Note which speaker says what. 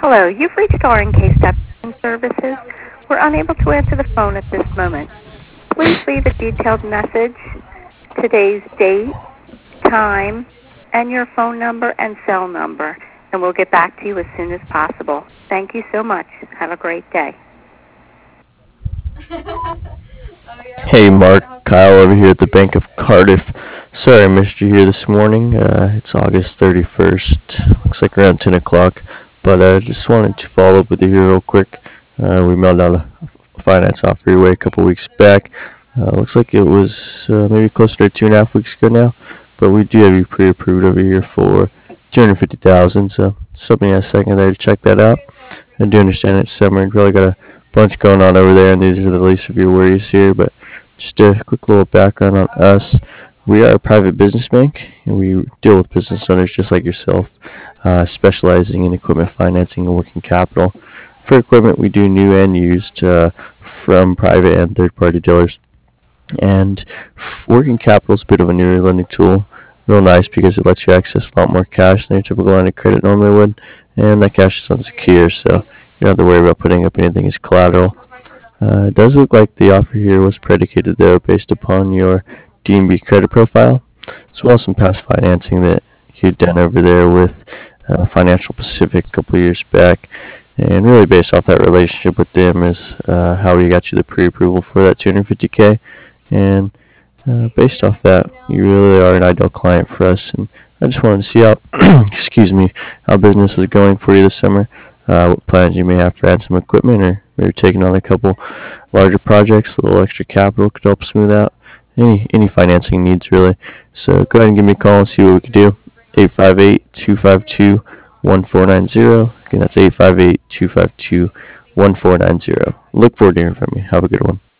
Speaker 1: Hello, you've reached R&K Step Services. We're unable to answer the phone at this moment. Please leave a detailed message, today's date, time, and your phone number and cell number, and we'll get back to you as soon as possible. Thank you so much. Have a great day.
Speaker 2: Hey Mark, Kyle over here at the Bank of Cardiff. Sorry I missed you here this morning. It's August 31st. Looks like around 10 o'clock. But I just wanted to follow up with you here real quick. We mailed out a finance offer your way a couple weeks back. Looks like it was maybe closer to 2.5 weeks ago now. But we do have you pre-approved over here for $250,000. So something in a second there to check that out. I do understand it's summer. You probably got a bunch going on over there, and these are the least of your worries here. But just a quick little background on us. We are a private business bank, and we deal with business owners just like yourself, specializing in equipment financing and working capital. For equipment, we do new and used from private and third-party dealers. And working capital is a bit of a newer lending tool. Real nice because it lets you access a lot more cash than your typical line of credit normally would, and that cash is unsecure, so you don't have to worry about putting up anything as collateral. It does look like the offer here was predicated though based upon your DNB credit profile, as well as some past financing that you'd done over there with Financial Pacific a couple of years back. And really based off that relationship with them is how we got you the pre-approval for that 250K. And based off that, you really are an ideal client for us. And I just wanted to see how, excuse me, how business is going for you this summer. What plans you may have to add some equipment, or maybe taking on a couple larger projects. A little extra capital could help smooth out any financing needs really. So go ahead and give me a call and see what we can do. 858-252-1490. Again, that's 858-252-1490. Look forward to hearing from you. Have a good one.